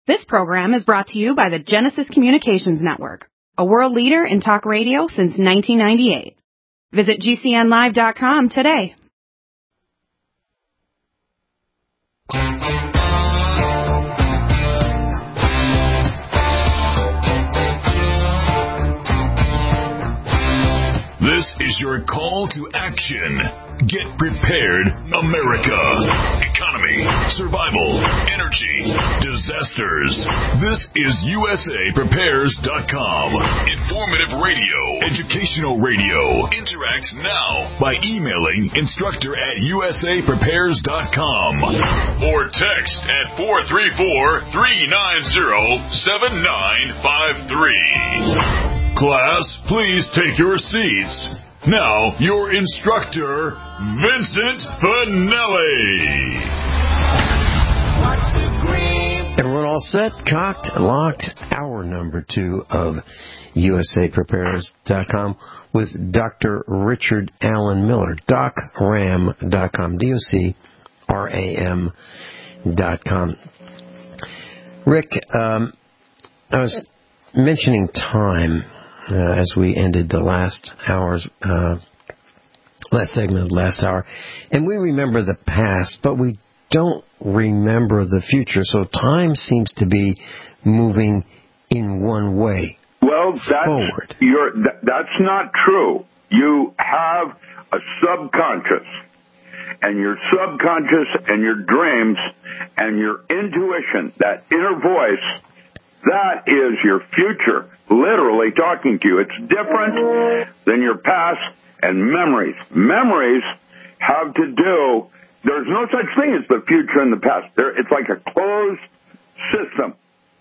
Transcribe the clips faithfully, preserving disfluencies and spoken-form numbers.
This program is brought to you by the Genesis Communications Network, a world leader in talk radio since nineteen ninety-eight. Visit G C N live dot com today. This is your call to action. Get prepared, America. Economy, survival, energy, disasters. This is U S A Prepares dot com. Informative radio, educational radio. Interact now by emailing instructor at U S A Prepares dot com or text at four three four, three nine zero, seven nine five three. Class, please take your seats. Now, your instructor, Vincent Finelli. Everyone all set, cocked, locked? Hour number two of U S A Prepares dot com with Doctor Richard Allen Miller, doc ram dot com, D O C R A M dot com. Rick, um, I was mentioning time Uh, as we ended the last hour's, uh, last segment of the last hour. And we remember the past, but we don't remember the future. So time seems to be moving in one way. Well, that's, forward. You're, th- that's not true. You have a subconscious, and your subconscious and your dreams and your intuition, that inner voice, that is your future, literally talking to you. It's different than your past and memories. Memories have to do, there's no such thing as the future and the past. There, it's like a closed system.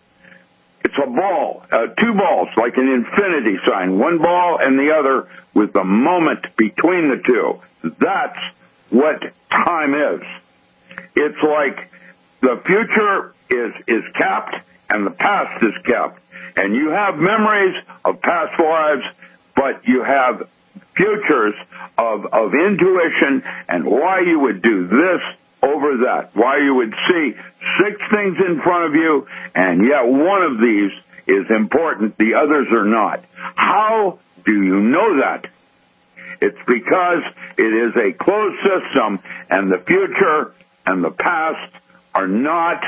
It's a ball, uh, two balls, like an infinity sign, one ball and the other with a moment between the two. That's what time is. It's like the future is, is capped and the past is kept. And you have memories of past lives, but you have futures of, of intuition and why you would do this over that, why you would see six things in front of you, and yet one of these is important, the others are not. How do you know that? It's because it is a closed system, and the future and the past are not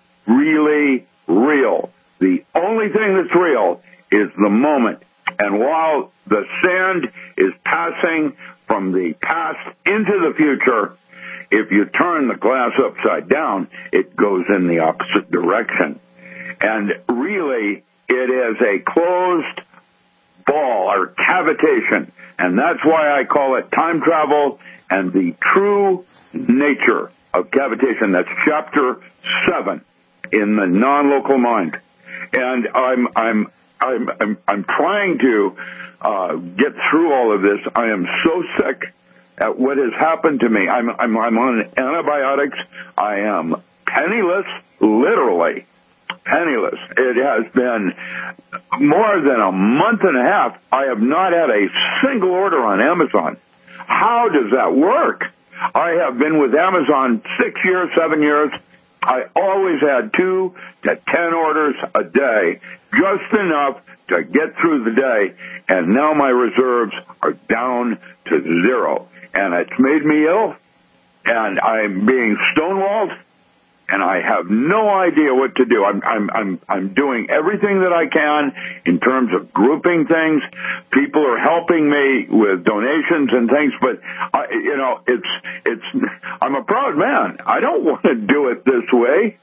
really real. The only thing that's real is the moment. And while the sand is passing from the past into the future, if you turn the glass upside down, it goes in the opposite direction. And really, it is a closed ball or cavitation. And that's why I call it time travel and the true nature of cavitation. That's chapter seven in the non-local mind. And I'm I'm I'm I'm, I'm trying to uh, get through all of this. I am so sick at what has happened to me. I'm I'm I'm on antibiotics. I am penniless, literally penniless. It has been more than a month and a half. I have not had a single order on Amazon. How does that work? I have been with Amazon six years, seven years. I always had two to ten orders a day, just enough to get through the day, and now my reserves are down to zero. And it's made me ill, and I'm being stonewalled, and I have no idea what to do. I'm I'm I'm I'm doing everything that I can in terms of grouping things. People are helping me with donations and things, but I, you know, it's it's. I'm a proud man. I don't want to do it this way.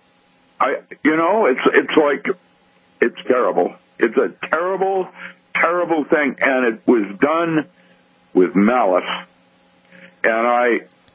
I, you know, it's it's like it's terrible. It's a terrible, terrible thing, and it was done with malice. And I.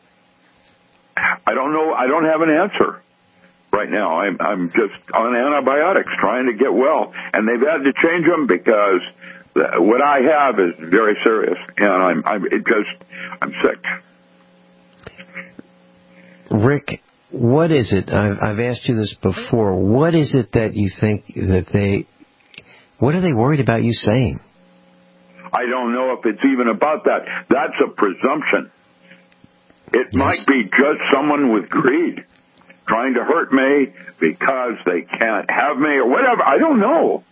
I don't know. I don't have an answer right now. I'm, I'm just on antibiotics trying to get well. And they've had to change them because what I have is very serious. And I'm, I'm it just, I'm sick. Rick, what is it? I've, I've asked you this before. What is it that you think that they, what are they worried about you saying? I don't know if it's even about that. That's a presumption. It yes. might be just someone with greed. trying to hurt me because they can't have me or whatever. I don't know.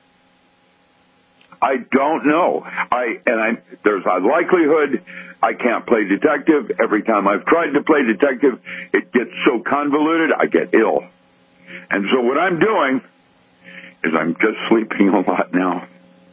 I don't know. I and I there's a likelihood I can't play detective. Every time I've tried to play detective, it gets so convoluted, I get ill. And so what I'm doing is I'm just sleeping a lot now.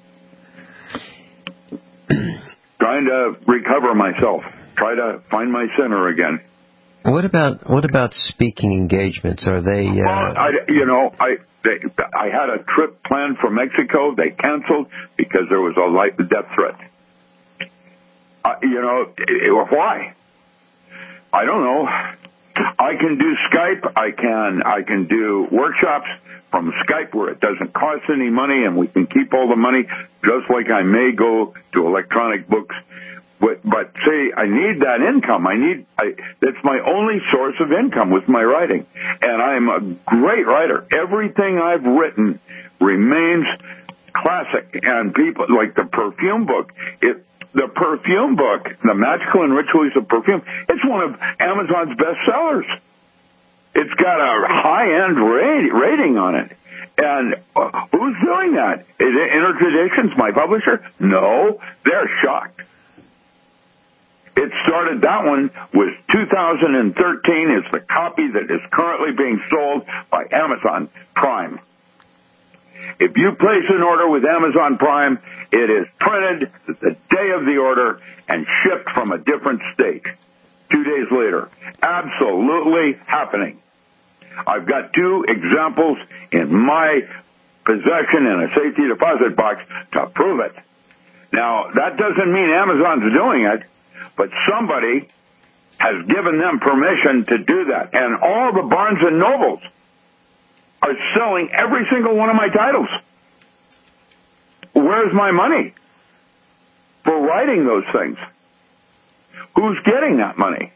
Trying to recover myself. Try to find my center again. What about what about speaking engagements? Are they? Uh... Well, I, you know, I they, I had a trip planned for Mexico. They canceled because there was a life death threat. Uh, you know, it, why? I don't know. I can do Skype. I can I can do workshops from Skype where it doesn't cost any money, and we can keep all the money. Just like I may go to electronic books. But, but see, I need that income. I need, I, that's my only source of income with my writing. And I'm a great writer. Everything I've written remains classic. And people, like the perfume book, it, the perfume book, The Magical and Ritual Use of Perfume, it's one of Amazon's best sellers. It's got a high-end rate, rating on it. And uh, who's doing that? Is it InterTraditions, my publisher? No, they're shocked. It started, that one was two thousand thirteen. It's the copy that is currently being sold by Amazon Prime. If you place an order with Amazon Prime, it is printed the day of the order and shipped from a different state two days later. Absolutely happening. I've got two examples in my possession in a safety deposit box to prove it. Now, that doesn't mean Amazon's doing it. But somebody has given them permission to do that. And all the Barnes and Nobles are selling every single one of my titles. Where's my money for writing those things? Who's getting that money?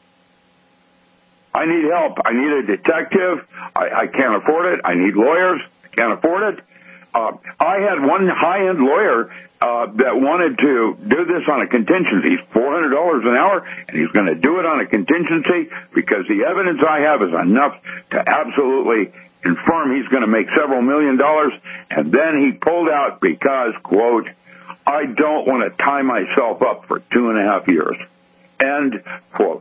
I need help. I need a detective. I, I can't afford it. I need lawyers. I can't afford it. Uh, I had one high-end lawyer uh, that wanted to do this on a contingency, four hundred dollars an hour, and he's going to do it on a contingency because the evidence I have is enough to absolutely confirm he's going to make several million dollars. And then he pulled out because, quote, I don't want to tie myself up for two and a half years, end quote.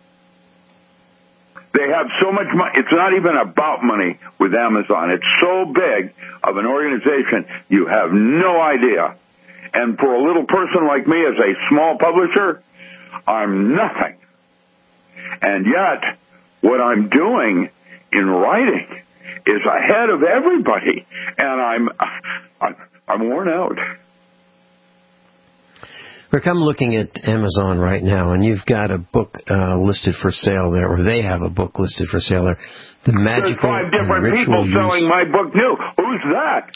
They have so much money. It's not even about money with Amazon. It's so big of an organization, you have no idea. And for a little person like me as a small publisher, I'm nothing. And yet, what I'm doing in writing is ahead of everybody. And I'm, I'm, I'm worn out. Rick, I'm looking at Amazon right now, and you've got a book uh, listed for sale there, or they have a book listed for sale there. The Magical There's five different and people Ritual selling Use... my book new. Who's that?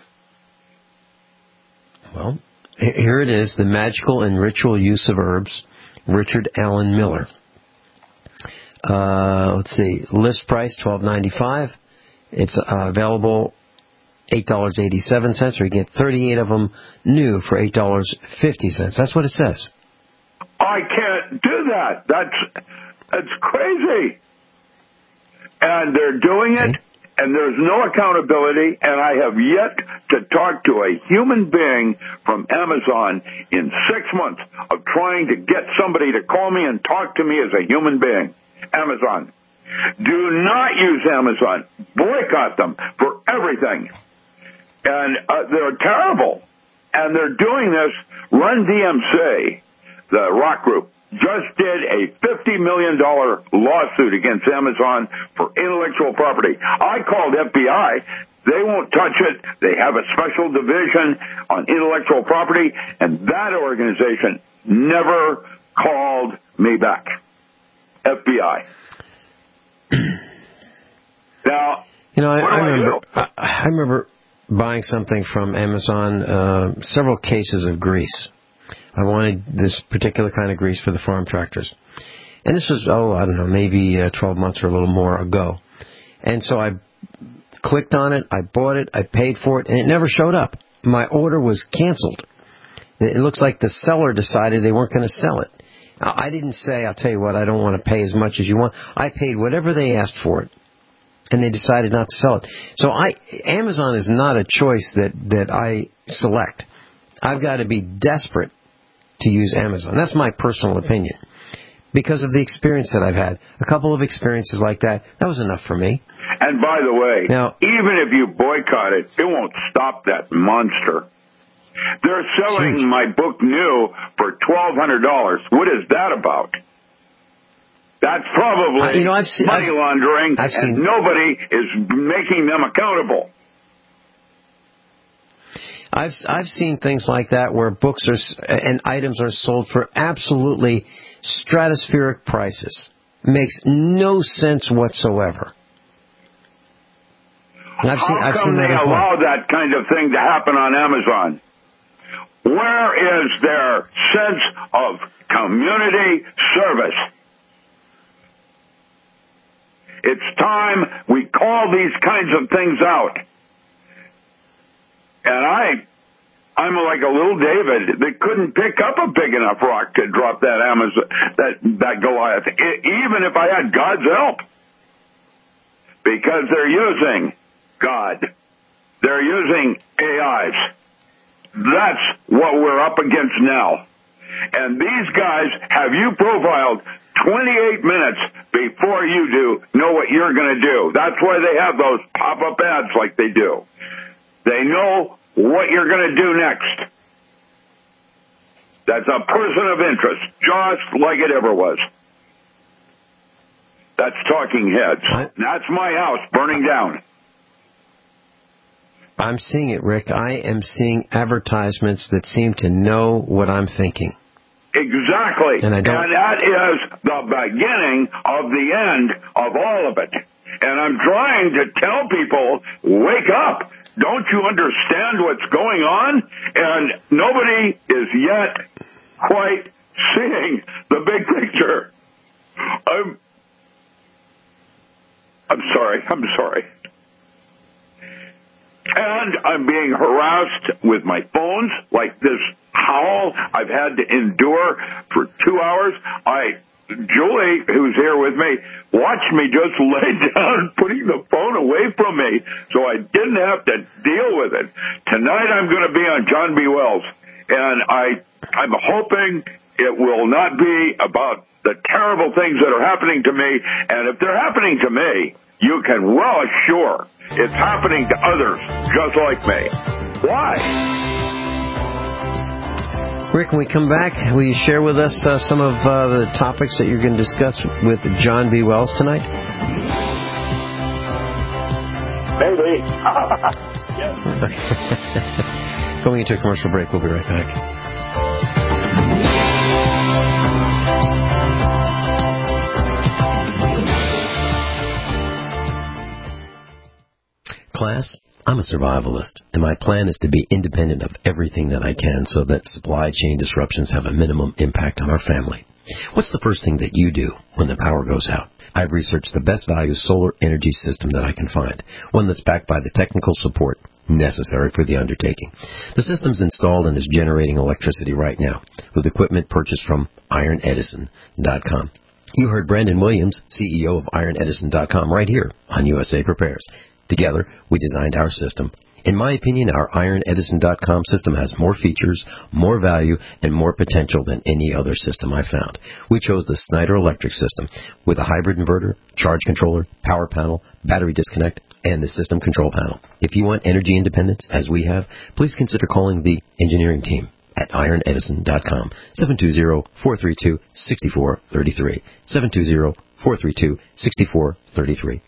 Well, here it is, The Magical and Ritual Use of Herbs, Richard Allen Miller. Uh, let's see, list price twelve ninety-five. It's uh, available eight dollars and eighty-seven cents, or you get thirty-eight of them new for eight dollars and fifty cents. That's what it says. I can't do that. That's that's crazy. And they're doing it, okay. And there's no accountability, and I have yet to talk to a human being from Amazon in six months of trying to get somebody to call me and talk to me as a human being. Amazon. Do not use Amazon. Boycott them for everything. And uh, they're terrible. And they're doing this. Run D M C, the rock group, just did a fifty million dollars lawsuit against Amazon for intellectual property. I called F B I. They won't touch it. They have a special division on intellectual property, and that organization never called me back. F B I. Now, you know, I, I remember. I, I, I remember buying something from Amazon. Uh, several cases of grease. I wanted this particular kind of grease for the farm tractors, and this was oh I don't know maybe uh, twelve months or a little more ago. And so I clicked on it. I bought it. I paid for it, and it never showed up. My order was canceled. It looks like the seller decided they weren't going to sell it. I didn't say, I'll tell you what, I don't want to pay as much as you want. I paid whatever they asked for it, and they decided not to sell it. So I, Amazon is not a choice that, that I select. I've got to be desperate to use Amazon. That's my personal opinion. Because of the experience that I've had. A couple of experiences like that, that was enough for me. And by the way, now, even if you boycott it, it won't stop that monster. They're selling huge. my book new for twelve hundred dollars. What is that about? That's probably uh, you know, I've seen, money I've, laundering, I've and seen, nobody is making them accountable. I've I've seen things like that where books are and items are sold for absolutely stratospheric prices. Makes no sense whatsoever. And I've How seen, I've come seen that they as well. allow that kind of thing to happen on Amazon? Where is their sense of community service? It's time we call these kinds of things out. And I, I'm like a little David that couldn't pick up a big enough rock to drop that Amazon, that, that Goliath, I, even if I had God's help. Because they're using God. They're using A Is. That's what we're up against now. And these guys have you profiled twenty-eight minutes before you do know what you're going to do. That's why they have those pop-up ads like they do. They know what you're going to do next. That's a person of interest, just like it ever was. That's Talking Heads. What? That's my house burning down. I'm seeing it, Rick. I am seeing advertisements that seem to know what I'm thinking. Exactly. And I don't... And that is the beginning of the end of all of it. And I'm trying to tell people, wake up. Don't you understand what's going on? And nobody is yet quite seeing the big picture. I'm, I'm sorry. I'm sorry. And I'm being harassed with my phones, like this howl I've had to endure for two hours. I, Julie, who's here with me, watched me just lay down, putting the phone away from me, so I didn't have to deal with it. Tonight I'm going to be on John B. Wells, and I, I'm hoping it will not be about the terrible things that are happening to me, and if they're happening to me, you can well assure it's happening to others just like me. Why? Rick, when we come back, will you share with us uh, some of uh, the topics that you're going to discuss with John B. Wells tonight? Maybe. Yes. Going into a commercial break. We'll be right back. Class, I'm a survivalist, and my plan is to be independent of everything that I can so that supply chain disruptions have a minimum impact on our family. What's the first thing that you do when the power goes out? I've researched the best value solar energy system that I can find, one that's backed by the technical support necessary for the undertaking. The system's installed and is generating electricity right now with equipment purchased from Iron Edison dot com. You heard Brandon Williams, C E O of Iron Edison dot com, right here on U S A Prepares. Together, we designed our system. In my opinion, our Iron Edison dot com system has more features, more value, and more potential than any other system I found. We chose the Snyder Electric system with a hybrid inverter, charge controller, power panel, battery disconnect, and the system control panel. If you want energy independence, as we have, please consider calling the engineering team at Iron Edison dot com, seven two zero, four three two, six four three three, seven two zero, four three two, six four three three.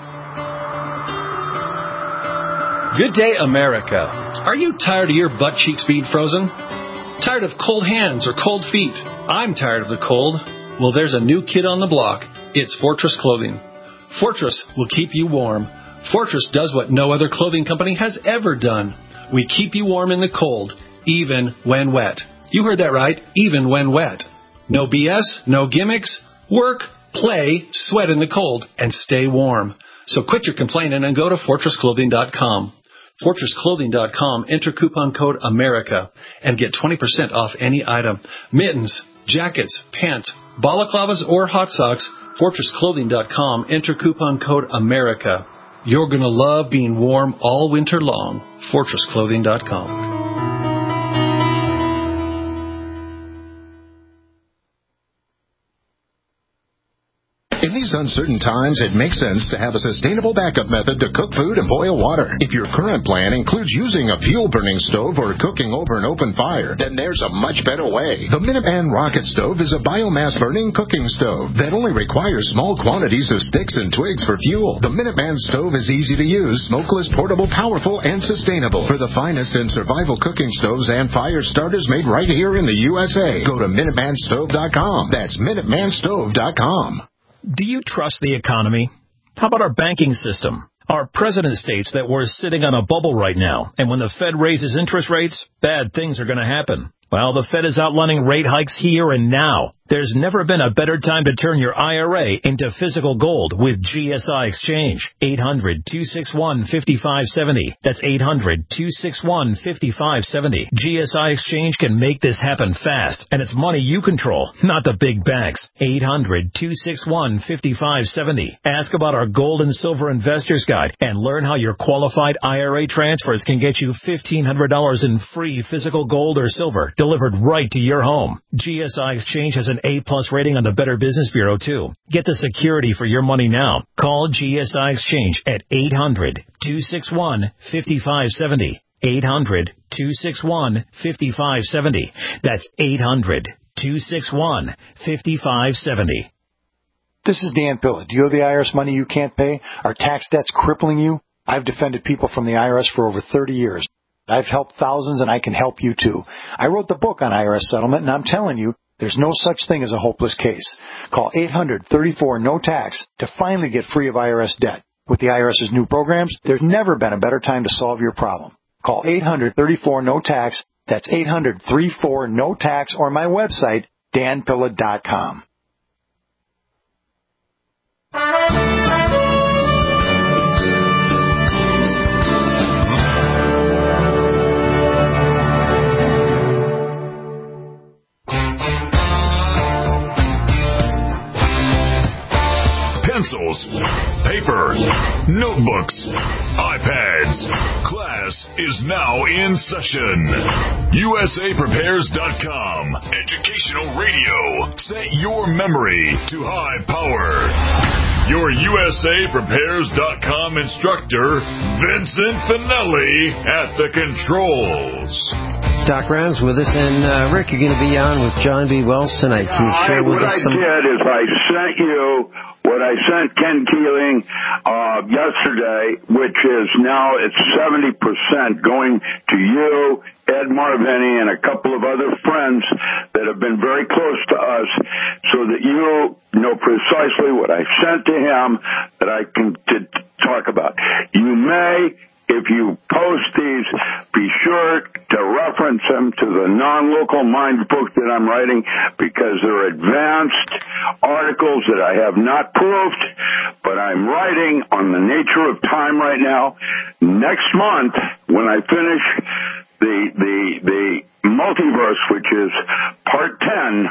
Good day, America. Are you tired of your butt cheeks being frozen? Tired of cold hands or cold feet? I'm tired of the cold. Well, there's a new kid on the block. It's Fortress Clothing. Fortress will keep you warm. Fortress does what no other clothing company has ever done. We keep you warm in the cold, even when wet. You heard that right, even when wet. No B S, no gimmicks. Work, play, sweat in the cold, and stay warm. So quit your complaining and go to Fortress Clothing dot com. Fortress Clothing dot com, enter coupon code AMERICA, and get twenty percent off any item. Mittens, jackets, pants, balaclavas, or hot socks, fortress clothing dot com. Enter coupon code America. You're going to love being warm all winter long. fortress clothing dot com. In these uncertain times, it makes sense to have a sustainable backup method to cook food and boil water. If your current plan includes using a fuel-burning stove or cooking over an open fire, then there's a much better way. The Minuteman Rocket Stove is a biomass-burning cooking stove that only requires small quantities of sticks and twigs for fuel. The Minuteman Stove is easy to use, smokeless, portable, powerful, and sustainable. For the finest in survival cooking stoves and fire starters made right here in the U S A, go to Minuteman Stove dot com. That's Minuteman Stove dot com. Do you trust the economy? How about our banking system? Our president states that we're sitting on a bubble right now, and when the Fed raises interest rates, bad things are going to happen. Well, the Fed is outlining rate hikes here and now. There's never been a better time to turn your I R A into physical gold with G S I Exchange. eight hundred, two six one, five five seven zero. That's eight hundred, two six one, five five seven zero. G S I Exchange can make this happen fast, and it's money you control, not the big banks. eight hundred, two six one, five five seven zero. Ask about our Gold and Silver Investors Guide and learn how your qualified I R A transfers can get you fifteen hundred dollars in free physical gold or silver delivered right to your home. G S I Exchange has an A-plus rating on the Better Business Bureau, too. Get the security for your money now. Call G S I Exchange at eight hundred, two six one, five five seven zero. eight hundred, two six one, five five seven zero. That's eight hundred, two six one, five five seven zero. This is Dan Pilla. Do you owe the I R S money you can't pay? Are tax debts crippling you? I've defended people from the I R S for over thirty years. I've helped thousands, and I can help you, too. I wrote the book on I R S settlement, and I'm telling you, there's no such thing as a hopeless case. Call eight hundred, thirty-four, no tax to finally get free of I R S debt. With the IRS's new programs, there's never been a better time to solve your problem. Call eight hundred, thirty-four, no tax. That's eight hundred, thirty-four, no tax, or my website, dan pilla dot com. Pencils, paper, notebooks, iPads. Class is now in session. U S A Prepares dot com. Educational radio. Set your memory to high power. Your U S A Prepares dot com instructor, Vincent Finelli, at the controls. Doc Rams with us, and uh, Rick, you're going to be on with John B. Wells tonight. Can you share I, with what us I some... did is I sent you what I sent Ken Keeling uh, yesterday, which is now it's seventy percent going to you, Ed Marvini, and a couple of other friends that have been very close to us, so that you know precisely what I sent to him that I can to talk about. You may, if you post these, be sure to reference them to the non-local mind book that I'm writing, because they're advanced articles that I have not proved, but I'm writing on the nature of time right now. Next month, when I finish the the the multiverse, which is part ten,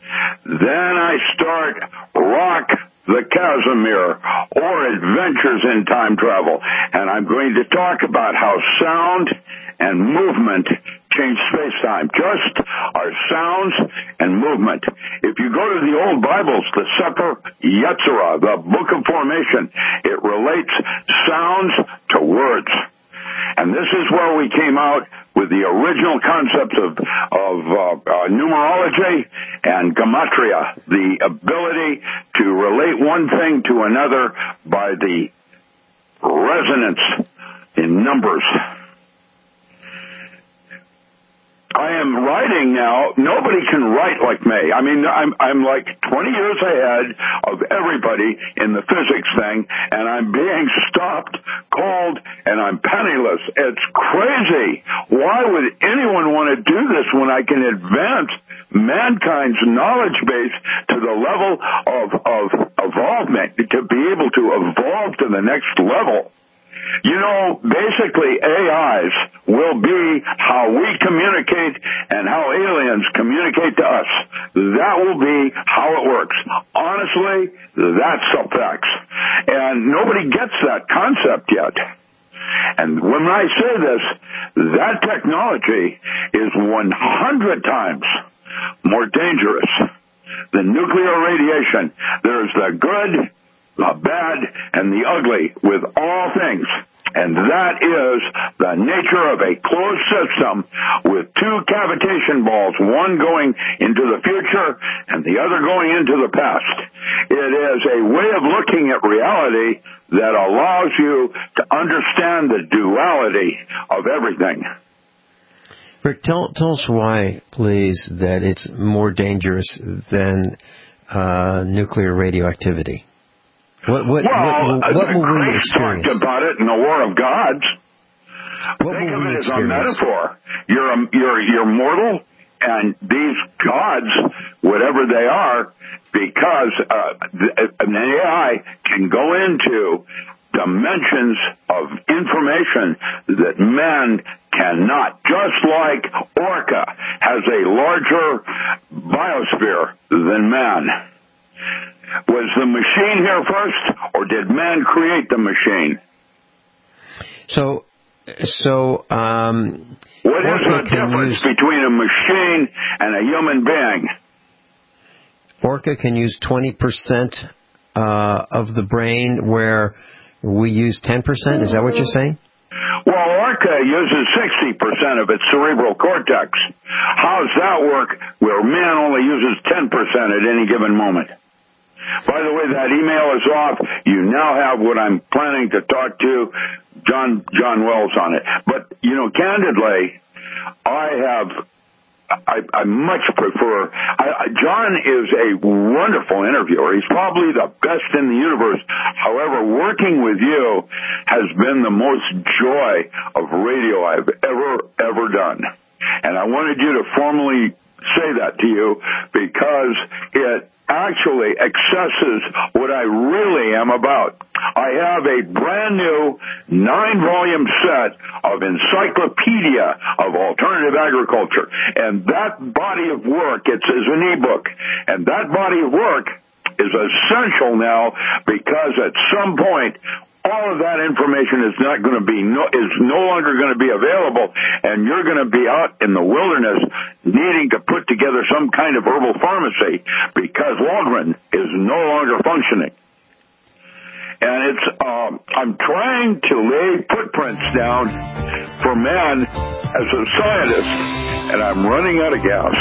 then I start Rock the Casimir, or Adventures in Time Travel. And I'm going to talk about how sound and movement change space-time. Just our sounds and movement. If you go to the old Bibles, the Sefer Yetzirah, the Book of Formation, it relates sounds to words. And this is where we came out with the original concepts of, of uh, uh, numerology and gematria, the ability to relate one thing to another by the resonance in numbers. I am writing now. Nobody can write like me. I mean, I'm I'm like twenty years ahead of everybody in the physics thing, and I'm being stopped, cold, and I'm penniless. It's crazy. Why would anyone want to do this when I can advance mankind's knowledge base to the level of of evolvement, to be able to evolve to the next level? You know, basically A Is will be how we communicate and how aliens communicate to us. That will be how it works. Honestly, that's the facts. And nobody gets that concept yet. And when I say this, that technology is one hundred times more dangerous than nuclear radiation. There's the good, the bad, and the ugly with all things. And that is the nature of a closed system with two cavitation balls, one going into the future and the other going into the past. It is a way of looking at reality that allows you to understand the duality of everything. Rick, tell, tell us why, please, that it's more dangerous than uh, nuclear radioactivity. What, what, well, what, what, what will we Christ experience? talked about it in the War of Gods. What Think will of we it as a experience? metaphor. You're, a, you're, you're mortal, and these gods, whatever they are, because uh, an A I can go into dimensions of information that man cannot. Just like Orca has a larger biosphere than man. Was the machine here first, or did man create the machine? So, so um, what is the difference use, between a machine and a human being? Orca can use twenty percent uh, of the brain, where we use ten percent. Is that what you're saying? Well, Orca uses sixty percent of its cerebral cortex. How does that work where man only uses ten percent at any given moment? By the way, that email is off. You now have what I'm planning to talk to John John Wells on it. But, you know, candidly, I have, I, I much prefer, I, John is a wonderful interviewer. He's probably the best in the universe. However, working with you has been the most joy of radio I've ever, ever done. And I wanted you to formally say that to you because it actually accesses what I really am about. I have a brand new nine-volume set of Encyclopedia of Alternative Agriculture, and that body of work, it's as an ebook, and that body of work is essential now because at some point all of that information is not going to be no, is no longer going to be available, and you're going to be out in the wilderness needing to put together some kind of herbal pharmacy because Walgren is no longer functioning. And it's um, I'm trying to lay footprints down for man as a scientist, and I'm running out of gas.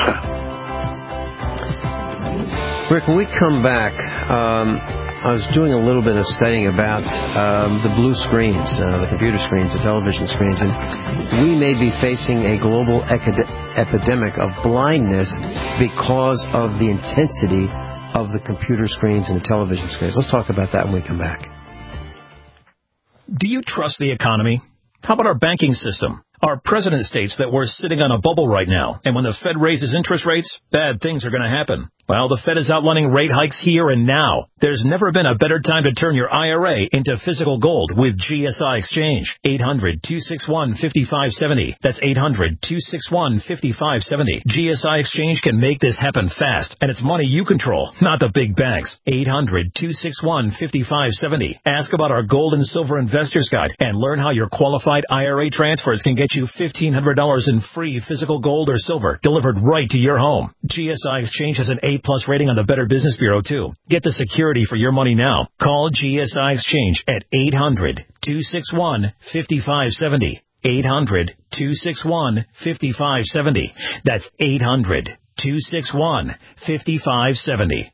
Rick, when we come back, um, I was doing a little bit of studying about um, the blue screens, uh, the computer screens, the television screens, and we may be facing a global ecid- epidemic of blindness because of the intensity of the computer screens and the television screens. Let's talk about that when we come back. Do you trust the economy? How about our banking system? Our president states that we're sitting on a bubble right now, and when the Fed raises interest rates, bad things are going to happen. Well, the Fed is outlining rate hikes here and now. There's never been a better time to turn your I R A into physical gold with G S I Exchange. eight hundred, two six one, five five seven zero. That's eight hundred, two six one, five five seven zero. G S I Exchange can make this happen fast, and it's money you control, not the big banks. eight hundred, two six one, five five seven zero. Ask about our Gold and Silver Investors Guide and learn how your qualified I R A transfers can get you fifteen hundred dollars in free physical gold or silver delivered right to your home. G S I Exchange has an A plus rating on the Better Business Bureau, too. Get the security for your money now. Call G S I Exchange at eight hundred, two six one, five five seven zero. eight hundred, two six one, five five seven zero. That's eight hundred, two six one, five five seven zero.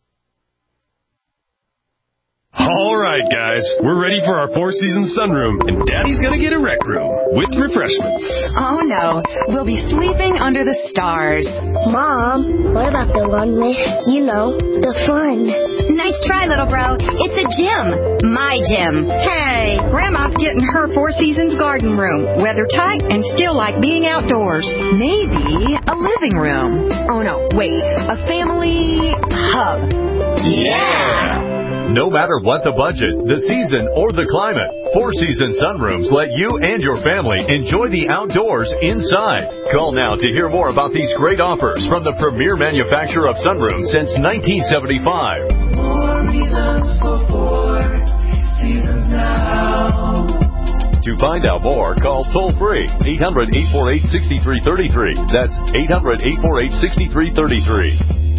All right, guys, we're ready for our Four Seasons sunroom, and Daddy's gonna get a rec room with refreshments. Oh, no. We'll be sleeping under the stars. Mom, what about the one with, you know, the fun? Nice try, little bro. It's a gym. My gym. Hey, Grandma's getting her Four Seasons garden room. Weather tight and still like being outdoors. Maybe a living room. Oh, no, wait. A family hub. Yeah! No matter what the budget, the season, or the climate, Four Seasons Sunrooms let you and your family enjoy the outdoors inside. Call now to hear more about these great offers from the premier manufacturer of sunrooms since nineteen seventy-five. More reasons for Four Seasons now. To find out more, call toll-free eight hundred, eight four eight, six three three three. That's eight hundred, eight four eight, six three three three.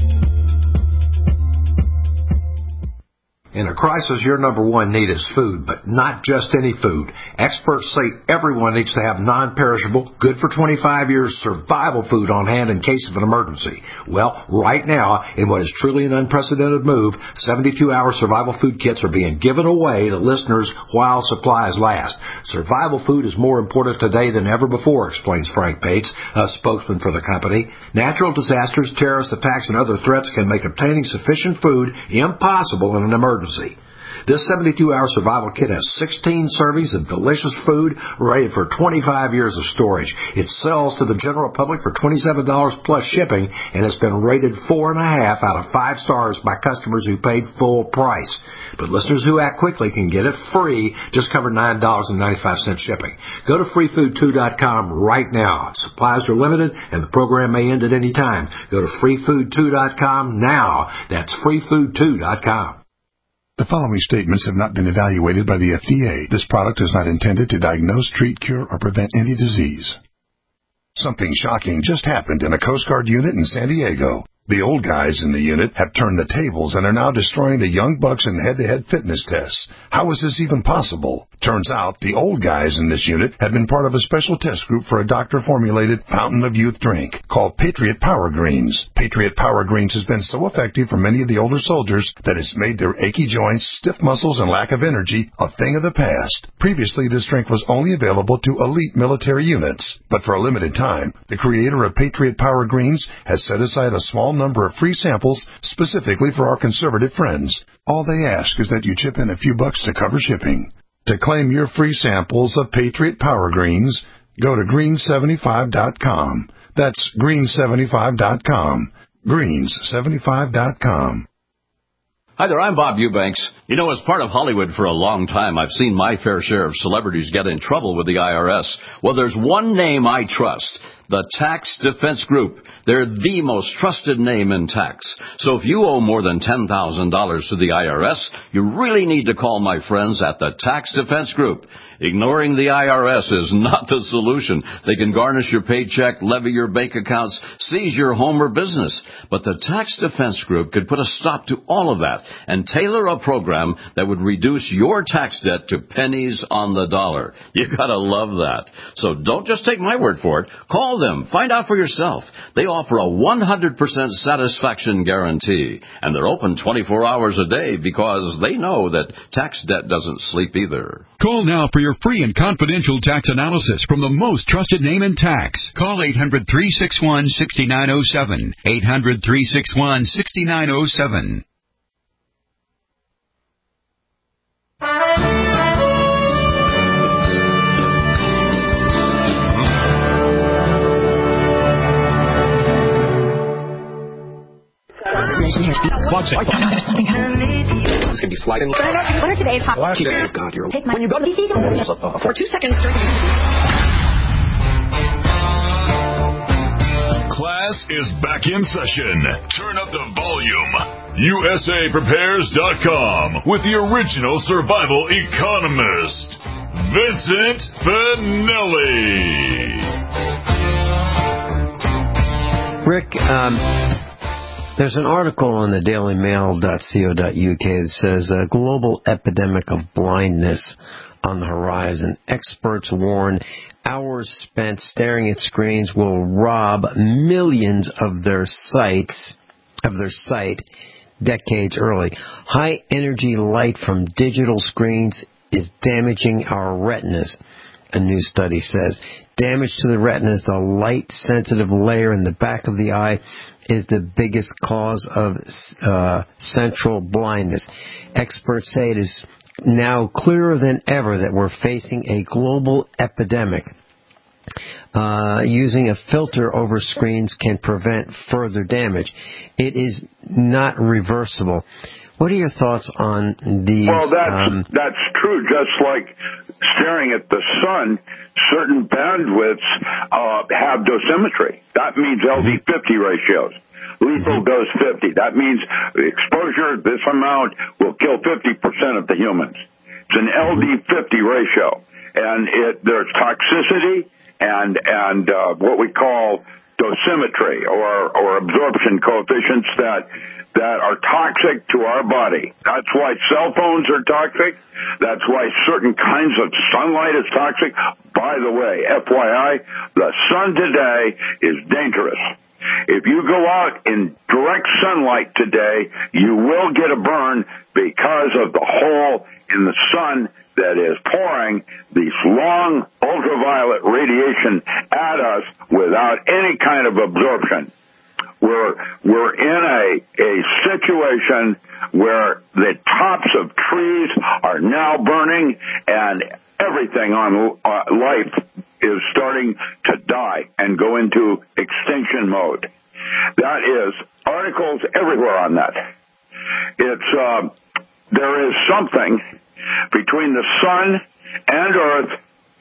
In a crisis, your number one need is food, but not just any food. Experts say everyone needs to have non-perishable, good for twenty-five years, survival food on hand in case of an emergency. Well, right now, in what is truly an unprecedented move, seventy-two hour survival food kits are being given away to listeners while supplies last. Survival food is more important today than ever before, explains Frank Bates, a spokesman for the company. Natural disasters, terrorist attacks, and other threats can make obtaining sufficient food impossible in an emergency. This seventy-two hour survival kit has sixteen servings of delicious food rated for twenty-five years of storage. It sells to the general public for twenty-seven dollars plus shipping and has been rated four and a half out of five stars by customers who paid full price. But listeners who act quickly can get it free, just cover nine dollars and ninety-five cents shipping. Go to free food two dot com right now. Supplies are limited and the program may end at any time. Go to free food two dot com now. That's free food two dot com. The following statements have not been evaluated by the F D A. This product is not intended to diagnose, treat, cure, or prevent any disease. Something shocking just happened in a Coast Guard unit in San Diego. The old guys in the unit have turned the tables and are now destroying the young bucks in head-to-head fitness tests. How is this even possible? Turns out the old guys in this unit had been part of a special test group for a doctor-formulated Fountain of Youth drink called Patriot Power Greens. Patriot Power Greens has been so effective for many of the older soldiers that it's made their achy joints, stiff muscles, and lack of energy a thing of the past. Previously, this drink was only available to elite military units, but for a limited time, the creator of Patriot Power Greens has set aside a small number of free samples specifically for our conservative friends. All they ask is that you chip in a few bucks to cover shipping. To claim your free samples of Patriot Power Greens, go to green seventy-five dot com. That's green seventy-five dot com. greens seventy-five dot com. Hi there, I'm Bob Eubanks. You know, as part of Hollywood for a long time, I've seen my fair share of celebrities get in trouble with the I R S. Well, there's one name I trust. The Tax Defense Group. They're the most trusted name in tax. So if you owe more than ten thousand dollars to the I R S, you really need to call my friends at the Tax Defense Group. Ignoring the I R S is not the solution. They can garnish your paycheck, levy your bank accounts, seize your home or business. But the Tax Defense Group could put a stop to all of that and tailor a program that would reduce your tax debt to pennies on the dollar. You gotta love that. So don't just take my word for it. Call them. Find out for yourself. They offer a one hundred percent satisfaction guarantee. And they're open twenty-four hours a day because they know that tax debt doesn't sleep either. Call now for your free and confidential tax analysis from the most trusted name in tax. Call eight hundred, three six one, six nine zero seven. eight hundred, three six one, six nine zero seven. There's something happening. It's going to be sliding. What are today's hot? God, you're Take my when you go to the for two seconds during the Class is back in session. Turn up the volume. U S A Prepares dot com with the original survival economist, Vincent Finelli. Rick, um, there's an article on the daily mail dot co dot U K that says a global epidemic of blindness on the horizon. Experts warn hours spent staring at screens will rob millions of their sights, of their sight decades early. High energy light from digital screens is damaging our retinas, a new study says. Damage to the retinas, the light-sensitive layer in the back of the eye, is the biggest cause of uh, central blindness. Experts say it is now clearer than ever that we're facing a global epidemic. Uh, using a filter over screens can prevent further damage. It is not reversible. What are your thoughts on these? Well, that's, um, that's true. Just like staring at the sun, certain bandwidths uh, have dosimetry. That means L D fifty ratios. Lethal dose fifty. That means exposure, this amount, will kill fifty percent of the humans. It's an L D fifty ratio. And it, there's toxicity and, and uh, what we call dosimetry or, or absorption coefficients that that are toxic to our body. That's why cell phones are toxic. That's why certain kinds of sunlight is toxic. By the way, F Y I, the sun today is dangerous. If you go out in direct sunlight today, you will get a burn because of the hole in the sun that is pouring these long ultraviolet radiation at us without any kind of absorption. We're, we're in a, a situation where the tops of trees are now burning and everything on uh, life is starting to die and go into extinction mode. That is articles everywhere on that. It's, uh, there is something between the sun and Earth,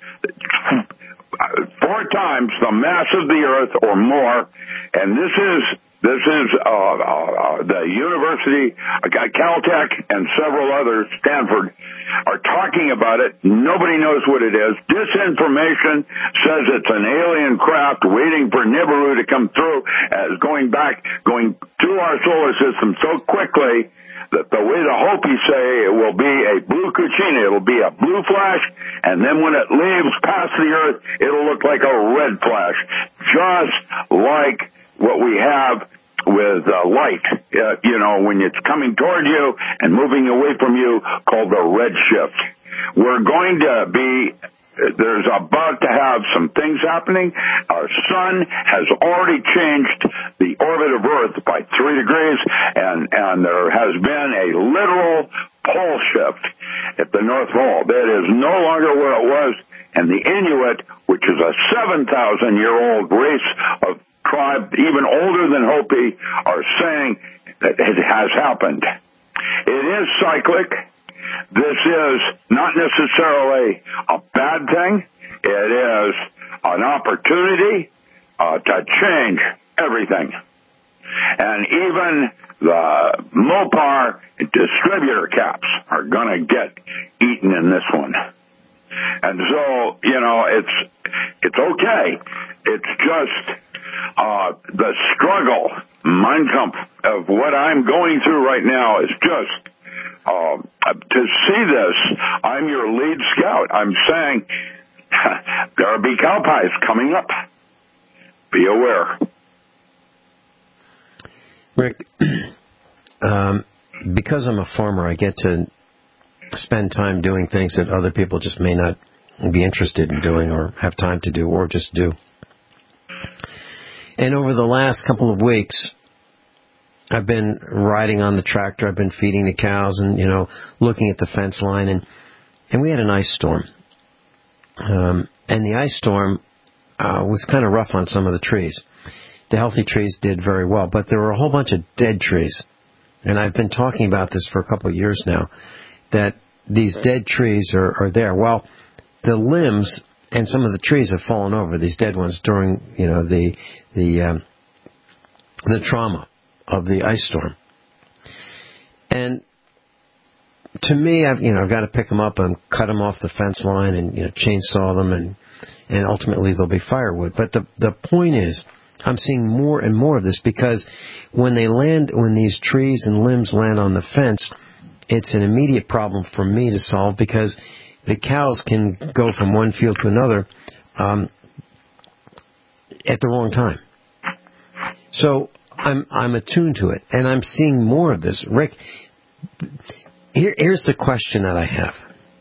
four times the mass of the Earth or more, and this is this is uh, uh, the University, uh, Caltech, and several others, Stanford, are talking about it. Nobody knows what it is. Disinformation says it's an alien craft waiting for Nibiru to come through, as going back, going through our solar system so quickly that the way the Hopi say it will be a blue Cucina, it'll be a blue flash, and then when it leaves past the Earth, it'll look like a red flash, just like what we have with uh, light, uh, you know, when it's coming toward you and moving away from you, called the red shift. We're going to be There's about to have some things happening. Our sun has already changed the orbit of Earth by three degrees, and, and there has been a literal pole shift at the North Pole. That is no longer where it was, and the Inuit, which is a seven thousand year old race of tribe, even older than Hopi, are saying that it has happened. It is cyclic. This is not necessarily a bad thing. It is an opportunity uh, to change everything. And even the Mopar distributor caps are going to get eaten in this one. And so, you know, it's it's okay. It's just uh, the struggle, Mein Kampf, of what I'm going through right now is just... Uh, to see this, I'm your lead scout. I'm saying there will be cow pies coming up. Be aware. Rick, um, because I'm a farmer, I get to spend time doing things that other people just may not be interested in doing or have time to do or just do. And over the last couple of weeks, I've been riding on the tractor, I've been feeding the cows and, you know, looking at the fence line, and, and we had an ice storm. Um, and the ice storm uh, was kind of rough on some of the trees. The healthy trees did very well, but there were a whole bunch of dead trees. And I've been talking about this for a couple of years now, that these dead trees are, are there. Well, the limbs and some of the trees have fallen over, these dead ones, during, you know, the, the, um, the trauma of the ice storm. And to me, I've, you know, I've got to pick them up and cut them off the fence line and, you know, chainsaw them, and, and ultimately they'll be firewood. But the, the point is, I'm seeing more and more of this, because when they land, when these trees and limbs land on the fence, it's an immediate problem for me to solve, because the cows can go from one field to another um, at the wrong time. So I'm I'm attuned to it, and I'm seeing more of this. Rick, here, here's the question that I have.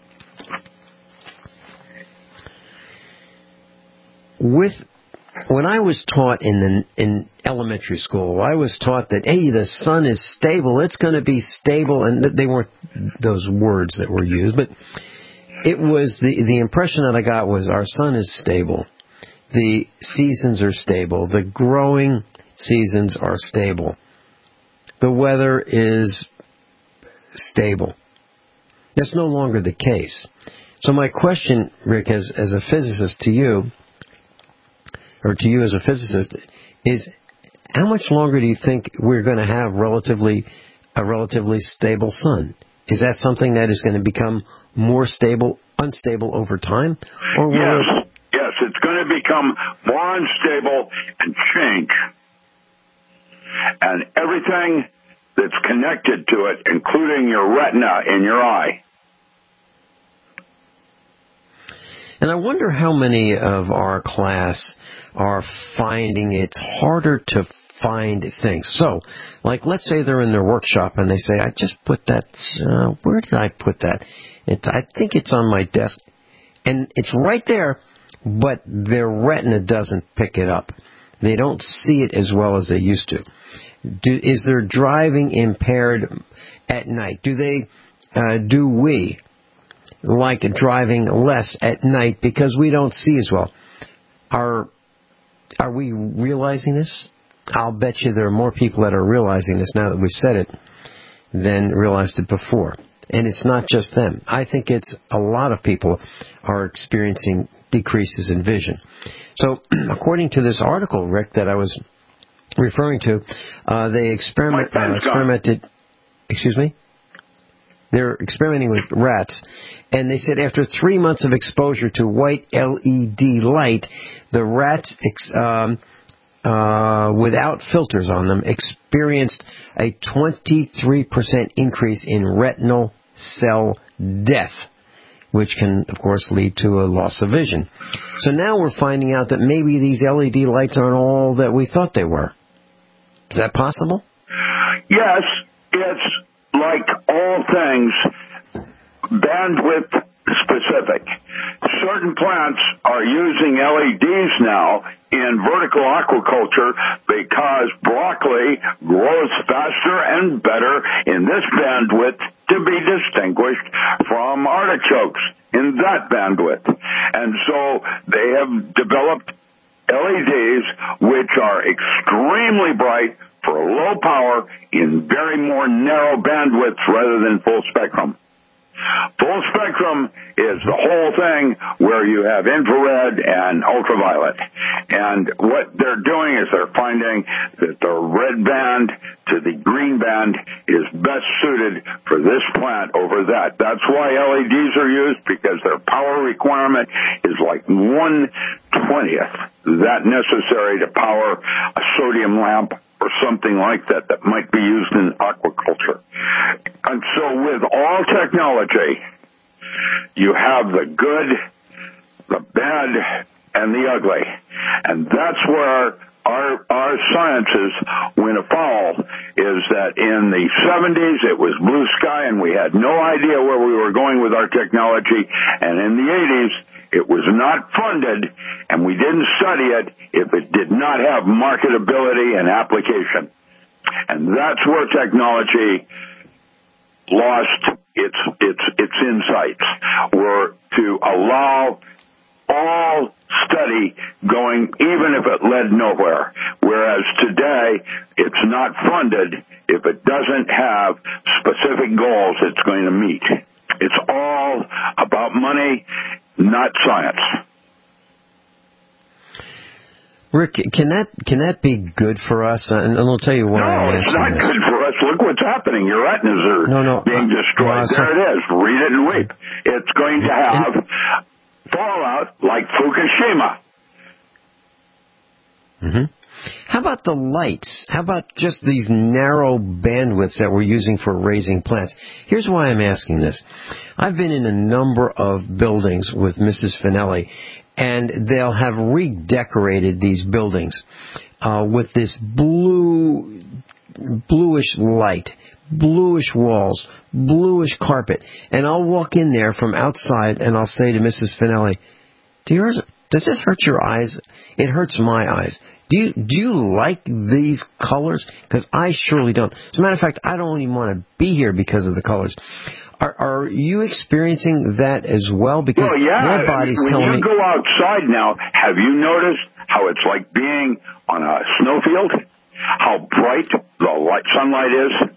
With when I was taught in the, in elementary school, I was taught that, hey, the sun is stable, it's going to be stable, and they weren't those words that were used, but it was the the impression that I got was our sun is stable, the seasons are stable, the growing seasons are stable. The weather is stable. That's no longer the case. So my question, Rick, as, as a physicist to you, or to you as a physicist, is how much longer do you think we're going to have relatively a relatively stable sun? Is that something that is going to become more stable, unstable over time? Or will yes, it... yes, it's going to become more unstable and change. And everything that's connected to it, including your retina in your eye. And I wonder how many of our class are finding it's harder to find things. So, like, let's say they're in their workshop and they say, I just put that, uh, where did I put that? It, I think it's on my desk. And it's right there, but their retina doesn't pick it up. They don't see it as well as they used to. Do, is their driving impaired at night? Do they, uh, do we like driving less at night because we don't see as well? Are, are we realizing this? I'll bet you there are more people that are realizing this now that we've said it than realized it before. And it's not just them. I think it's a lot of people are experiencing decreases in vision. So, according to this article, Rick, that I was referring to, uh, they experiment, uh, experimented, excuse me? They're experimenting with rats, and they said after three months of exposure to white L E D light, the rats, ex- um, uh, without filters on them, experienced a twenty-three percent increase in retinal cell death, which can, of course, lead to a loss of vision. So now we're finding out that maybe these L E D lights aren't all that we thought they were. Is that possible? Yes, it's like all things, bandwidth specific. Certain plants are using L E Ds now in vertical aquaculture because broccoli grows faster and better in this bandwidth to be distinguished from artichokes in that bandwidth. And so they have developed L E Ds which are extremely bright for low power in very more narrow bandwidths rather than full spectrum. Full spectrum is the whole thing where you have infrared and ultraviolet. And what they're doing is they're finding that the red band to the green band is best suited for this plant over that. That's why L E Ds are used, because their power requirement is like one twentieth that necessary to power a sodium lamp or something like that that might be used in aquaculture. And so with all technology, you have the good, the bad, and the ugly. And that's where our our sciences went afoul, is that in the seventies it was blue sky and we had no idea where we were going with our technology, and in the eighties it was not funded, and we didn't study it if it did not have marketability and application. And that's where technology lost its its its insights, were to allow all study going, even if it led nowhere. Whereas today, it's not funded if it doesn't have specific goals it's going to meet. It's all about money, not science. Rick, can that can that be good for us? And I'll tell you why. No, it's not this. good for us. Look what's happening. Your retinas are no, no, being uh, destroyed. No, there it is. Read it and weep. It's going to have fallout like Fukushima. Mm-hmm. How about the lights? How about just these narrow bandwidths that we're using for raising plants? Here's why I'm asking this. I've been in a number of buildings with Missus Finelli, and they'll have redecorated these buildings uh, with this blue, bluish light, bluish walls, bluish carpet. And I'll walk in there from outside and I'll say to Missus Finelli, Dear, does this hurt your eyes? It hurts my eyes. Do you, do you like these colors? Because I surely don't. As a matter of fact, I don't even want to be here because of the colors. Are, are you experiencing that as well? Because well, yeah. my body's when telling you me... go outside now, have you noticed how it's like being on a snowfield? How bright the light, sunlight is?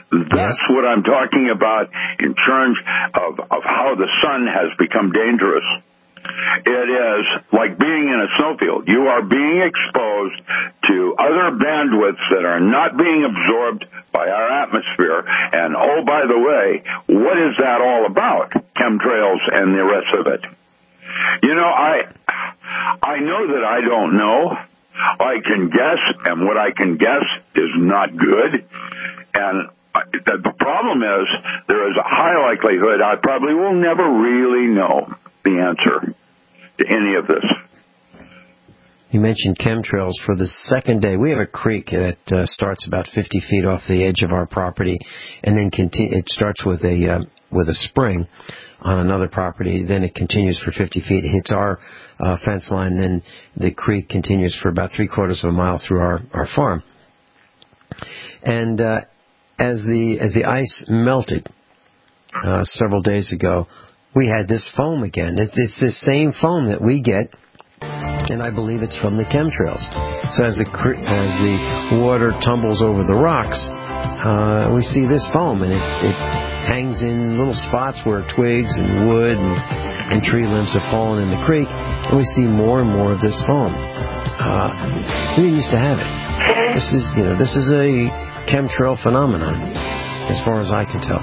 That's what I'm talking about in terms of, of how the sun has become dangerous. It is like being in a snowfield. You are being exposed to other bandwidths that are not being absorbed by our atmosphere. And, oh, by the way, what is that all about? Chemtrails and the rest of it. You know, I, I know that I don't know. I can guess, and what I can guess is not good. And the problem is there is a high likelihood I probably will never really know the answer to any of this. You mentioned chemtrails for the second day. We have a creek that uh, starts about fifty feet off the edge of our property, and then continue, it starts with a uh, with a spring on another property. Then it continues for fifty feet, it hits our uh, fence line, then the creek continues for about three quarters of a mile through our, our farm. And uh, as the as the ice melted uh, several days ago, we had this foam again. It's the same foam that we get, and I believe it's from the chemtrails. So as the as the water tumbles over the rocks, uh, we see this foam, and it, it hangs in little spots where twigs and wood and, and tree limbs have fallen in the creek, and we see more and more of this foam. Uh, we didn't used to have it. This is, you know, this is a chemtrail phenomenon, as far as I can tell.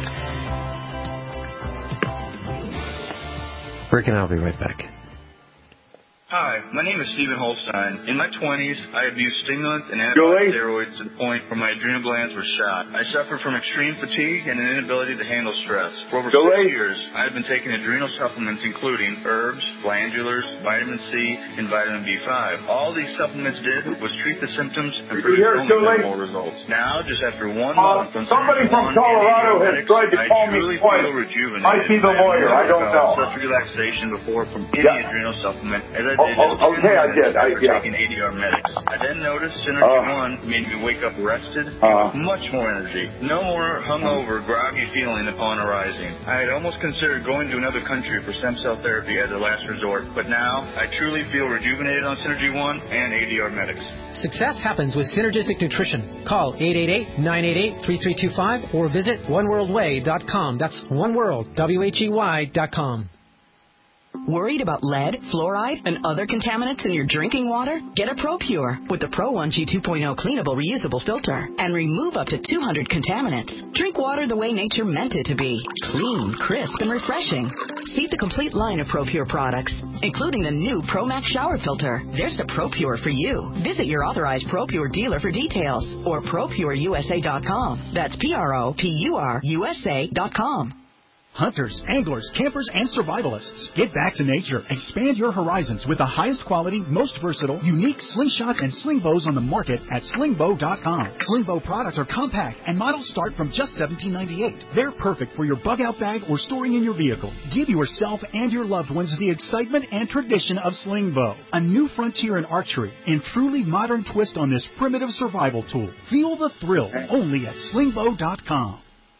Rick and I'll be right back. Hi, my name is Stephen Holstein. In my twenties, I abused stimulants and anabolic steroids to the point where my adrenal glands were shot. I suffered from extreme fatigue and an inability to handle stress. For over six years, I have been taking adrenal supplements including herbs, glandulars, vitamin C, and vitamin B five. All these supplements did was treat the symptoms and produce more results. Now, just after one uh, month, somebody from Colorado has tried to call me twice. Might be the lawyer, I don't know. Such relaxation before from any yeah. adrenal supplement as I Oh, oh, okay, I did. I yeah. taking A D R Medics. I then noticed Synergy uh, One made me wake up rested uh, with much more energy. No more hungover, groggy feeling upon arising. I had almost considered going to another country for stem cell therapy as a last resort, but now I truly feel rejuvenated on Synergy One and A D R Medics. Success happens with Synergistic Nutrition. Call eight eight eight, nine eight eight, three three two five or visit one world way dot com. That's oneworld, W H E Y dot com. Worried about lead, fluoride, and other contaminants in your drinking water? Get a ProPure with the Pro one G two point oh cleanable reusable filter and remove up to two hundred contaminants. Drink water the way nature meant it to be. Clean, crisp, and refreshing. See the complete line of ProPure products, including the new ProMax shower filter. There's a ProPure for you. Visit your authorized ProPure dealer for details or Pro Pure U S A dot com. That's P R O P U R U S A dot com. Hunters, anglers, campers, and survivalists. Get back to nature. Expand your horizons with the highest quality, most versatile, unique slingshots and sling bows on the market at sling bow dot com. Sling bow products are compact and models start from just seventeen ninety-eight. They're perfect for your bug out bag or storing in your vehicle. Give yourself and your loved ones the excitement and tradition of sling bow. A new frontier in archery and truly modern twist on this primitive survival tool. Feel the thrill only at sling bow dot com.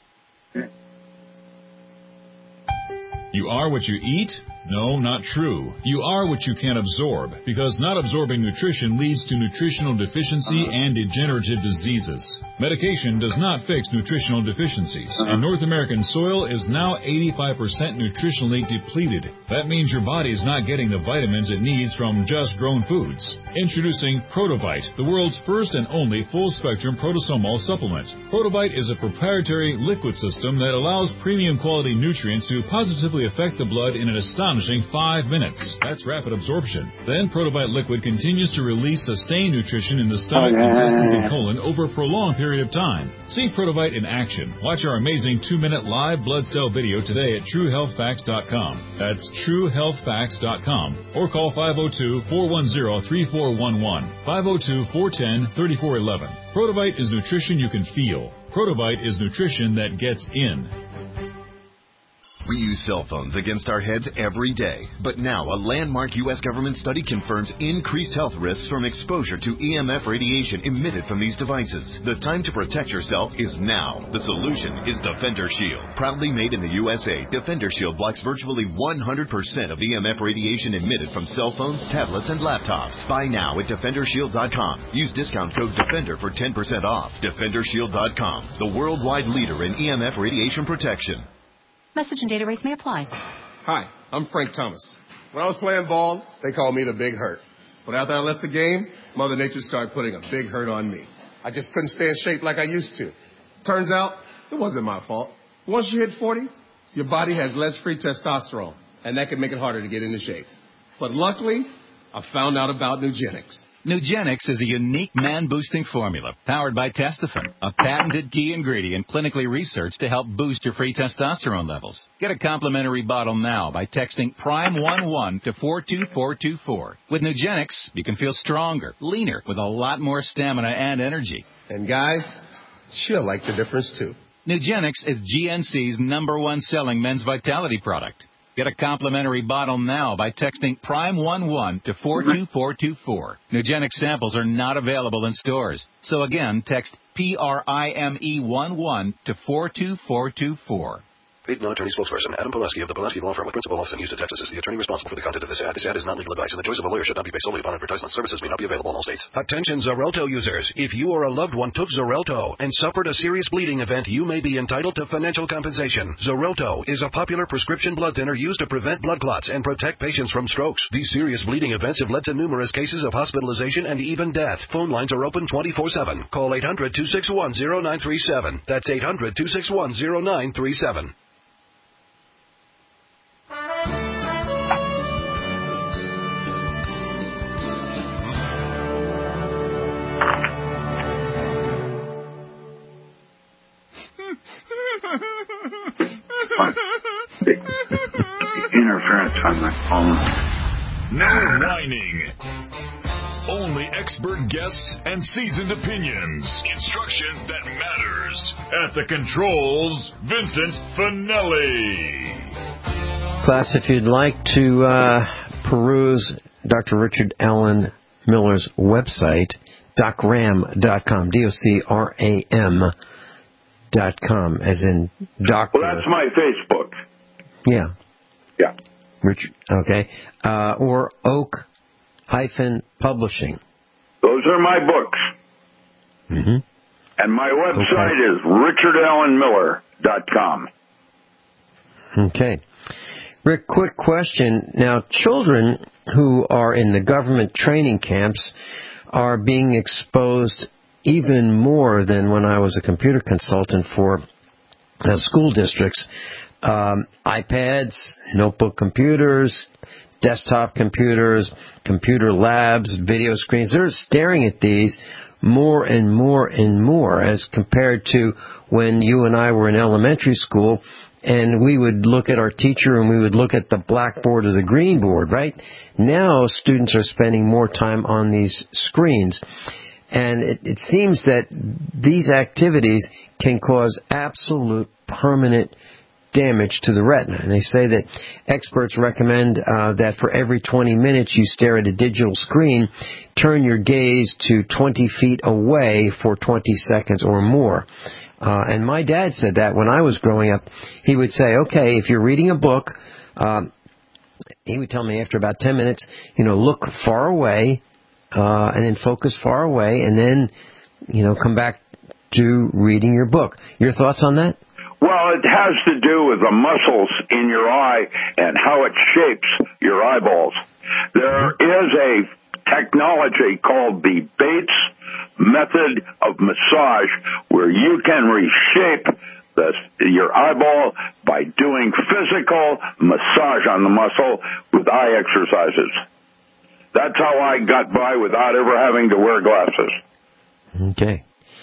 You are what you eat? No, not true. You are what you can absorb, because not absorbing nutrition leads to nutritional deficiency and degenerative diseases. Medication does not fix nutritional deficiencies, and North American soil is now eighty-five percent nutritionally depleted. That means your body is not getting the vitamins it needs from just grown foods. Introducing Protovite, the world's first and only full-spectrum protosomal supplement. Protovite is a proprietary liquid system that allows premium quality nutrients to positively affect the blood in an astonishing five minutes. That's rapid absorption. Then Protovite liquid continues to release sustained nutrition in the stomach, intestines, and colon over a prolonged period of time. See Protovite in action. Watch our amazing two-minute live blood cell video today at true health facts dot com. That's true health facts dot com. Or call five oh two, four one zero, three four one one, five oh two, four one zero, three four one one. Protovite is nutrition you can feel. Protovite is nutrition that gets in. We use cell phones against our heads every day. But now a landmark U S government study confirms increased health risks from exposure to E M F radiation emitted from these devices. The time to protect yourself is now. The solution is Defender Shield. Proudly made in the U S A, Defender Shield blocks virtually one hundred percent of E M F radiation emitted from cell phones, tablets, and laptops. Buy now at Defender Shield dot com. Use discount code DEFENDER for ten percent off. Defender Shield dot com, the worldwide leader in E M F radiation protection. Message and data rates may apply. Hi, I'm Frank Thomas. When I was playing ball, they called me the Big Hurt. But after I left the game, Mother Nature started putting a big hurt on me. I just couldn't stay in shape like I used to. Turns out, it wasn't my fault. Once you hit forty, your body has less free testosterone, and that can make it harder to get into shape. But luckily, I found out about Nugenix. Nugenix is a unique man-boosting formula powered by Testofen, a patented key ingredient clinically researched to help boost your free testosterone levels. Get a complimentary bottle now by texting prime one one to four two four two four. With Nugenix, you can feel stronger, leaner, with a lot more stamina and energy. And guys, she'll like the difference too. Nugenix is G N C's number one selling men's vitality product. Get a complimentary bottle now by texting prime one one to four two four two four. Nugenix samples are not available in stores. So again, text P R I M E one one to four two four two four. Paid non-attorney spokesperson Adam Pulaski of the Pulaski Law Firm with principal office in Houston, Texas is the attorney responsible for the content of this ad. This ad is not legal advice, and the choice of a lawyer should not be based solely upon advertisement. Services may not be available in all states. Attention Xarelto users. If you or a loved one took Xarelto and suffered a serious bleeding event, you may be entitled to financial compensation. Xarelto is a popular prescription blood thinner used to prevent blood clots and protect patients from strokes. These serious bleeding events have led to numerous cases of hospitalization and even death. Phone lines are open twenty-four seven. Call eight hundred two six one zero nine three seven. That's eight hundred two six one zero nine three seven. Interference on my phone. No whining. Only expert guests and seasoned opinions. Instruction that matters. At the controls, Vincent Finelli. Class, if you'd like to uh, peruse Doctor Richard Allen Miller's website, doc ram dot com, D O C R A M dot com, as in doctor. Well, that's my Facebook. Yeah. Yeah. Richard, okay. Uh, or Oak hyphen Publishing. Those are my books. Mm-hmm. And my website okay. is richard allen miller dot com. Okay. Rick, quick question. Now, children who are in the government training camps are being exposed even more than when I was a computer consultant for uh, school districts. Um, iPads, notebook computers, desktop computers, computer labs, video screens. They're staring at these more and more and more as compared to when you and I were in elementary school and we would look at our teacher and we would look at the blackboard or the green board, right? Now students are spending more time on these screens. And it, it seems that these activities can cause absolute permanent damage to the retina. And they say that experts recommend uh, that for every twenty minutes you stare at a digital screen, turn your gaze to twenty feet away for twenty seconds or more. Uh, and my dad said that when I was growing up. He would say, okay, if you're reading a book, um, he would tell me after about ten minutes, you know, look far away, uh, and then focus far away, and then, you know, come back to reading your book. Your thoughts on that? Well, it has to do with the muscles in your eye and how it shapes your eyeballs. There is a technology called the Bates method of massage where you can reshape the, your eyeball by doing physical massage on the muscle with eye exercises. That's how I got by without ever having to wear glasses. Okay.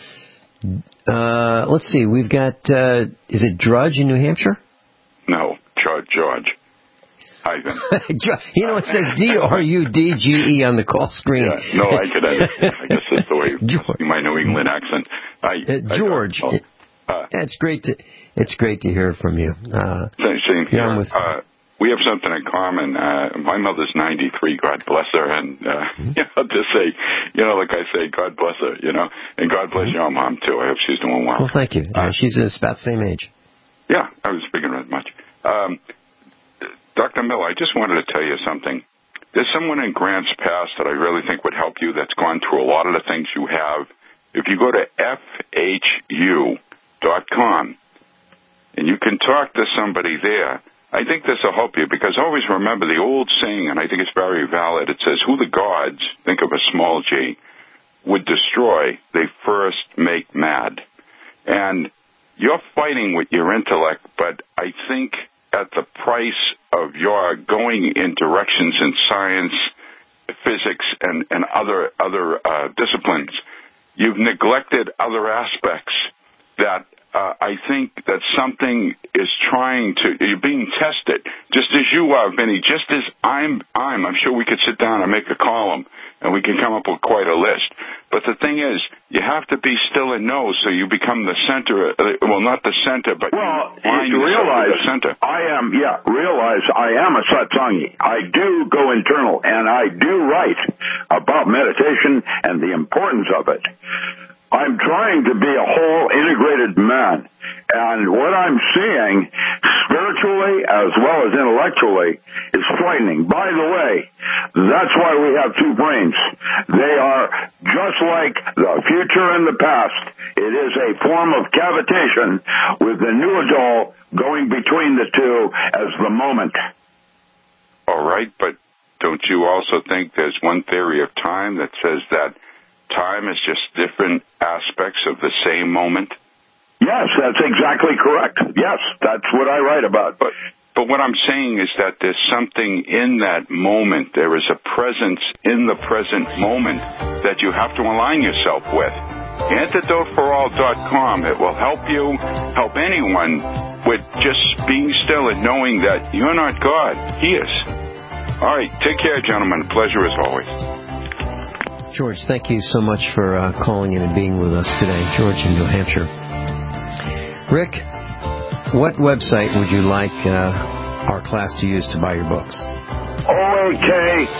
Uh, let's see. We've got, uh, is it Drudge in New Hampshire? No, George. George. Hi, then. You know, it says D R U D G E on the call screen. Yeah, no, I could. I, I guess that's the way you, my New England accent. I, uh, George. I, Uh, it's great to it's great to hear from you. Uh, same here. Yeah, with, uh, we have something in common. Uh, my mother's ninety-three, God bless her, and uh, mm-hmm. you know, to say, you know, like I say, God bless her, you know, and God bless mm-hmm. your mom too. I hope she's doing well. Well, thank you. Uh, she's about the same age. Yeah, I was speaking that much. Um, Doctor Miller, I just wanted to tell you something. There's someone in Grants Pass that I really think would help you that's gone through a lot of the things you have. If you go to F H U dot com and you can talk to somebody there, I think this will help you, because always remember the old saying, and I think it's very valid. It says, who the gods, think of a small g, would destroy, they first make mad. And you're fighting with your intellect, but I think at the price of your going in directions in science, physics, and, and other, other uh, disciplines, you've neglected other aspects that Uh, I think that something is trying to, you're being tested, just as you are, Vinny, just as I'm, I'm, I'm sure we could sit down and make a column, and we can come up with quite a list. But the thing is, you have to be still and know, so you become the center, uh, well, not the center, but well, you, you realize, the center. I am, yeah, realize I am a satsangi. I do go internal, and I do write about meditation and the importance of it. I'm trying to be a whole integrated man, and what I'm seeing spiritually as well as intellectually is frightening. By the way, that's why we have two brains. They are just like the future and the past. It is a form of cavitation with the new adult going between the two as the moment. All right, but don't you also think there's one theory of time that says that time is just different aspects of the same moment? Yes, that's exactly correct. Yes, that's what I write about. But but what I'm saying is that there's something in that moment. There is a presence in the present moment that you have to align yourself with. antidote for all dot com. It will help you, help anyone with just being still and knowing that you're not God. He is. All right, take care, gentlemen. Pleasure as always. George, thank you so much for uh, calling in and being with us today. George in New Hampshire. Rick, what website would you like uh, our class to use to buy your books? O A K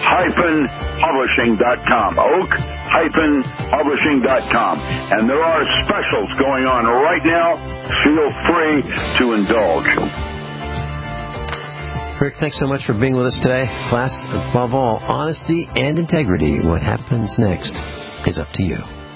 publishing dot com. oak publishing dot com. And there are specials going on right now. Feel free to indulge. Rick, thanks so much for being with us today. Class, above all, honesty and integrity. What happens next is up to you.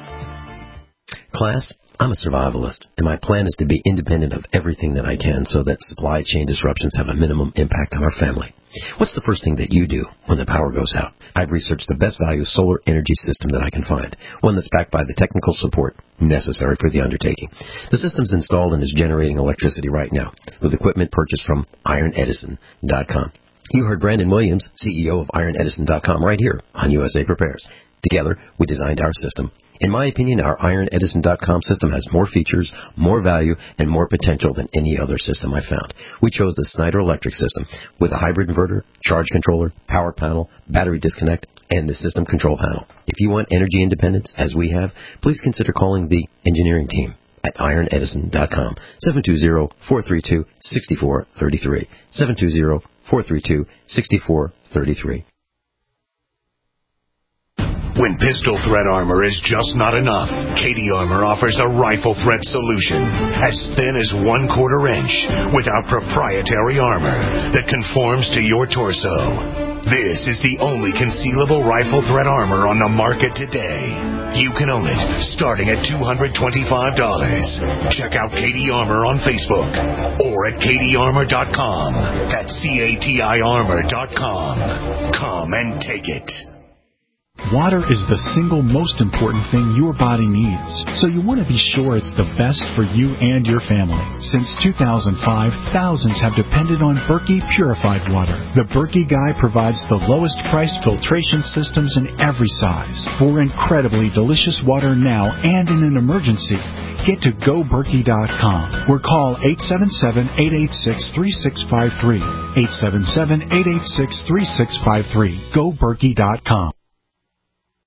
Class, I'm a survivalist, and my plan is to be independent of everything that I can so that supply chain disruptions have a minimum impact on our family. What's the first thing that you do when the power goes out? I've researched the best value solar energy system that I can find, one that's backed by the technical support necessary for the undertaking. The system's installed and is generating electricity right now with equipment purchased from iron edison dot com. You heard Brandon Williams, C E O of iron edison dot com, right here on U S A Prepares. Together, we designed our system. In my opinion, our iron edison dot com system has more features, more value, and more potential than any other system I found. We chose the Snyder Electric system with a hybrid inverter, charge controller, power panel, battery disconnect, and the system control panel. If you want energy independence, as we have, please consider calling the engineering team at iron edison dot com, seven two zero, four three two, six four three three, seven two zero, four three two, six four three three. When pistol threat armor is just not enough, K D Armor offers a rifle threat solution as thin as one quarter inch with our proprietary armor that conforms to your torso. This is the only concealable rifle threat armor on the market today. You can own it starting at two hundred twenty-five dollars. Check out K D Armor on Facebook or at K D armor dot com. That's C A T I armor dot com. Come and take it. Water is the single most important thing your body needs, so you want to be sure it's the best for you and your family. Since two thousand five, thousands have depended on Berkey purified water. The Berkey Guy provides the lowest priced filtration systems in every size for incredibly delicious water now and in an emergency. Get to go berkey dot com or call eight seven seven, eight eight six, three six five three. eight seven seven, eight eight six, three six five three. go berkey dot com.